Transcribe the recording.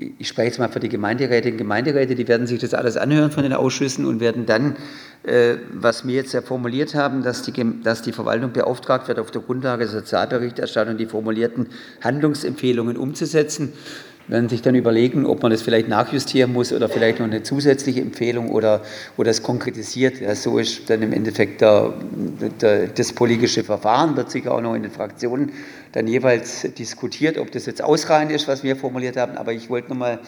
ich spreche jetzt mal für die Gemeinderätinnen und Gemeinderäte, die werden sich das alles anhören von den Ausschüssen und werden dann, was wir jetzt ja formuliert haben, dass die Verwaltung beauftragt wird, auf der Grundlage der Sozialberichterstattung die formulierten Handlungsempfehlungen umzusetzen, werden sich dann überlegen, ob man das vielleicht nachjustieren muss oder vielleicht noch eine zusätzliche Empfehlung oder es konkretisiert. Ja, so ist dann im Endeffekt das politische Verfahren, wird sich auch noch in den Fraktionen dann jeweils diskutiert, ob das jetzt ausreichend ist, was wir formuliert haben. Aber ich wollte nochmal